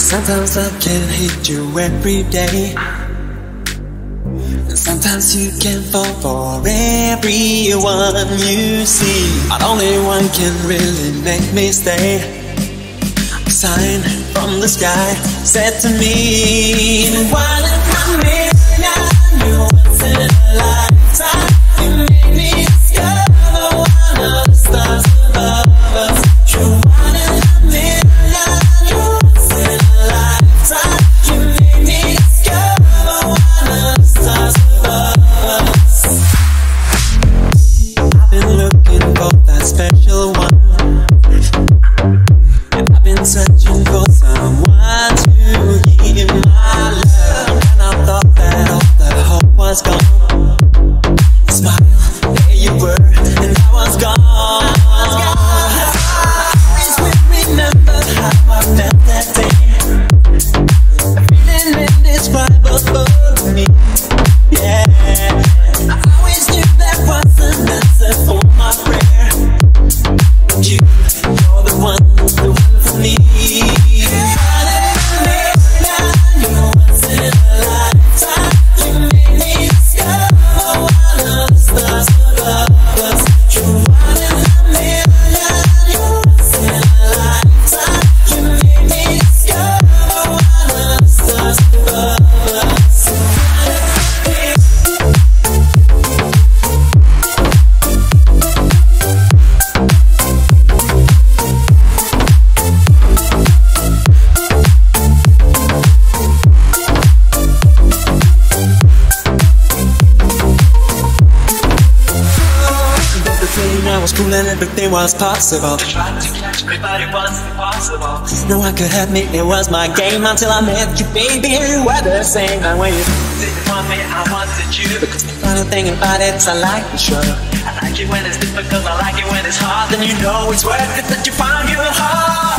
Sometimes I can hate you every day, and sometimes you can fall for everyone you see. But only one can really make me stay. A sign from the sky said to me, one in a million, you're once in a lifetime. You made me discover one of the stars above us. You're one in a million, you're once in a lifetime. You made me discover one of the stars above us. I've been looking for that special one, and I've been searching for someone to give my love. And I thought that all the hope was gone. Smile, there you were, and I was gone. Always will remember how I felt that day. A feeling indescribable for me. Yeah, I always knew that was an answer for my prayer. You're the one for me. You're once in a lifetime. You made me discover one of the stars above us. You're one in a million. You're once in a lifetime. You made me discover one of the stars above us. I was cool and everything was possible. Tried to catch me, but it was impossible. No one could help me, it was my game until I met you, baby. You were the same. And when you didn't want me, I wanted you. Because the funny thing about it is I like the show. I like it when it's difficult, I like it when it's hard. Then you know it's worth it that you found your heart.